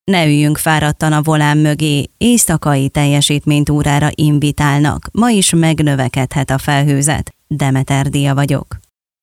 Ne üljünk fáradtan a volán mögé, éjszakai teljesítménytúrára invitálnak. Ma is megnövekedhet a felhőzet. Demeter Dia vagyok.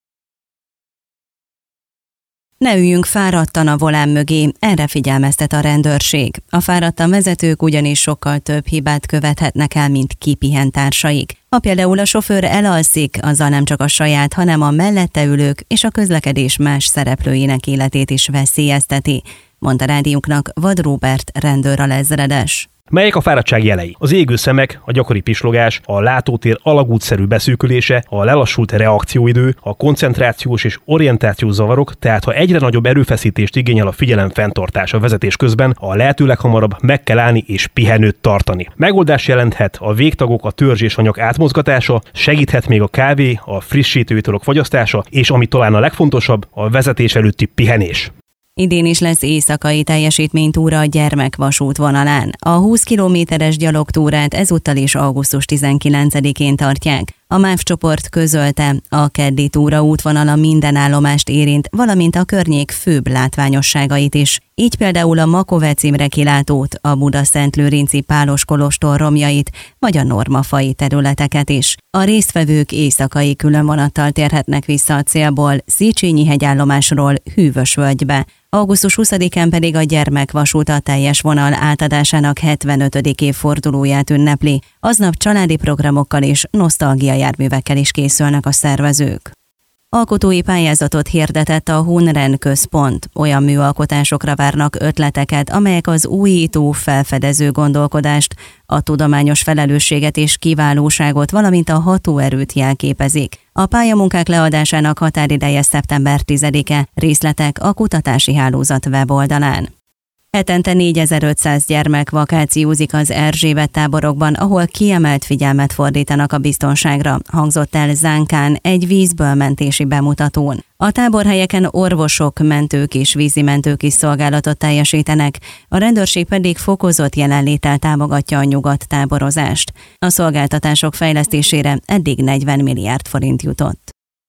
Ne üljünk fáradtan a volán mögé, erre figyelmeztet a rendőrség. A fáradtan vezetők ugyanis sokkal több hibát követhetnek el, mint kipihent társaik. Ha például a sofőr elalszik, azzal nem csak a saját, hanem a mellette ülők és a közlekedés más szereplőinek életét is veszélyezteti, mondta rádiónknak Vad Róbert rendőralezredes. Melyek a fáradtság jelei? Az égő szemek, a gyakori pislogás, a látótér alagútszerű beszűkülése, a lelassult reakcióidő, a koncentrációs és orientációs zavarok, tehát ha egyre nagyobb erőfeszítést igényel a figyelem fenntartása vezetés közben, a lehető leghamarabb meg kell állni és pihenőt tartani. Megoldás jelenthet a végtagok, a törzs és anyag átmozgatása, segíthet még a kávé, a frissítő italok fogyasztása, és ami talán a legfontosabb, a vezetés előtti pihenés. Idén is lesz éjszakai teljesítménytúra a gyermekvasútvonalán. A 20 kilométeres gyalogtúrát ezúttal is augusztus 19-én tartják. A MÁV csoport közölte, a keddi túra útvonala minden állomást érint, valamint a környék főbb látványosságait is. Így például a Makovec Imre kilátót, a Budaszentlőrinci Pálos kolostor romjait, vagy a normafai területeket is. A résztvevők éjszakai különvonattal térhetnek vissza a célból, Széchenyi hegyállomásról Hűvösvölgybe. Augusztus 20-án pedig a gyermekvasút a teljes vonal átadásának 75. évfordulóját ünnepli. Aznap családi programokkal és nosztalgiajárművekkel is készülnek a szervezők. Alkotói pályázatot hirdetett a Hunren Központ. Olyan műalkotásokra várnak ötleteket, amelyek az újító, felfedező gondolkodást, a tudományos felelősséget és kiválóságot, valamint a hatóerőt jelképezik. A pályamunkák leadásának határideje szeptember 10-e, részletek a kutatási hálózat weboldalán. Hetente 4500 gyermek vakációzik az Erzsébet táborokban, ahol kiemelt figyelmet fordítanak a biztonságra, hangzott el Zánkán egy vízből mentési bemutatón. A táborhelyeken orvosok, mentők és vízimentők is szolgálatot teljesítenek, a rendőrség pedig fokozott jelenléttel támogatja a nyugat táborozást. A szolgáltatások fejlesztésére eddig 40 milliárd forint jutott.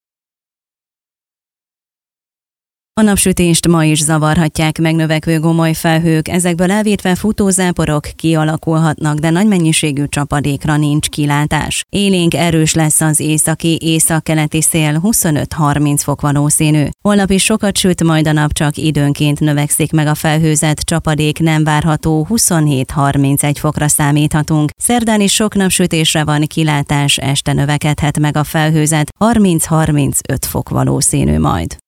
A napsütést ma is zavarhatják megnövekvő gomoly felhők, ezekből elvétve futózáporok kialakulhatnak, de nagy mennyiségű csapadékra nincs kilátás. Élénk erős lesz az északi, északkeleti szél, 25-30 fok valószínű. Holnap is sokat süt, majd a nap, csak időnként növekszik meg a felhőzet, csapadék nem várható, 27-31 fokra számíthatunk. Szerdán is sok napsütésre van kilátás, este növekedhet meg a felhőzet, 30-35 fok valószínű majd.